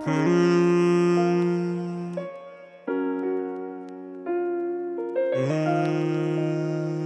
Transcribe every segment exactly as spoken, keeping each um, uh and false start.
Mm. Mm.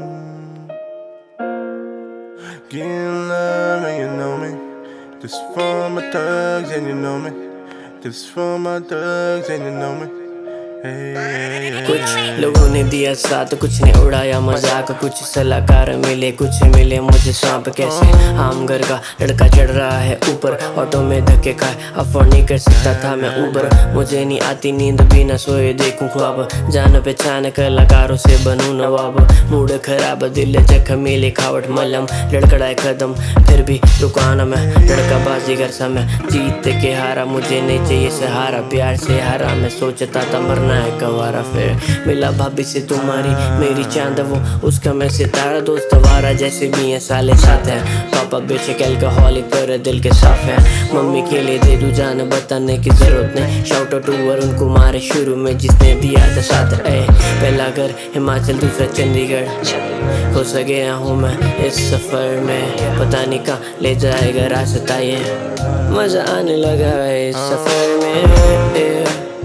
Getting love and you know me. This for my thugs and you know me. This for my thugs and you know me. Hey, hey, hey, कुछ लोगों ने दिया साथ, कुछ ने उड़ाया मजाक, कुछ सलाहकार मिले, कुछ मिले मुझे सांप। कैसे आम घर का लड़का चढ़ रहा है ऊपर, ऑटो में धक्के खाए अफोर्ड नहीं कर सकता था मैं उबर। मुझे नहीं आती नींद बिना सोए देखूं ख्वाब, जान पहचान कलाकारों से बनूं नवाब। मूड खराब दिल जख्मी लिखावट मलम, लड़खड़ाए कदम फिर भी रुका ना मैं। लड़का बाजीगर सा मैं जीत के हारा, मुझे नहीं चाहिए सहारा, प्यार से हारा मैं सोचता था मरना है गवारा। फिर मिला भाभी से तुम्हारी मेरी चांद, वो उसका मैं सितारा। दोस्त वारा जैसे भी है साले साथ है, पापा बेशक अल्कोहलिक पर दिल के साफ है। मम्मी के लिए दे दूं जान बताने की जरूरत नहीं, shout out to Varun Kumar शुरू में जिसने दिया था साथ। ए पहला घर हिमाचल दूसरा चंडीगढ़, हो सके ना हूँ मैं इस सफर में, पता नहीं कहाँ ले जाएगा रास्ता ये। मजा आने लगा है इस सफर में, ए,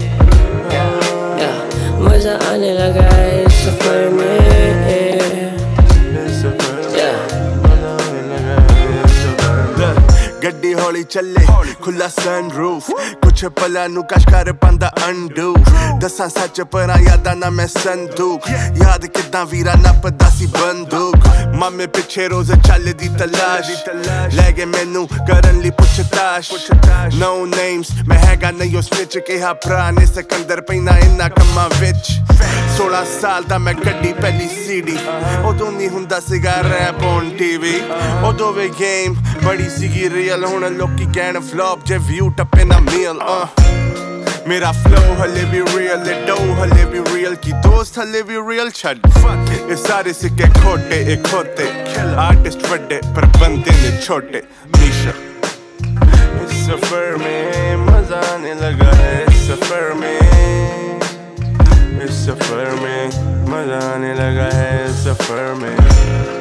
मजा आने लगा है इस सफर में। गड्डी हौली चले खुला सनरूफ, कुछ पला नु कशकार पांदा अंडू। दसा सच पर यादा ना मैं संदूक, याद किदा वीरा नपदा सी बंदूक। मामे पिछे रोज चल दी तलाश, ले गए मैनू करन ली पुछताश। नो नेम्स मैं हैगा नहीं ओ स्निच, कहा भरा ने सिकंदर पैना इन्ना कम्मा विच। सोलह साल दा मैं गड्डी पहली सीडी, उदों नहीं हुंदा सीगा रैप ऑन टीवी। उदों वे गेम बड़ी सीगी रियल, हुण लोकी कहण फ्लॉप जे व्यू टप्पे ना मील। मेरा फ्लो हले भी रियल है, डो हले भी रियल की दोस्त हले भी रियल। छड ये सारे सिक्के खोटे एक होते, आर्टिस्ट बड़े पर बंदे ने छोटे। नीशा इस सफर में मजा आने लगा है, इस सफर में, इस सफर में मजा आने लगा है, इस सफर में।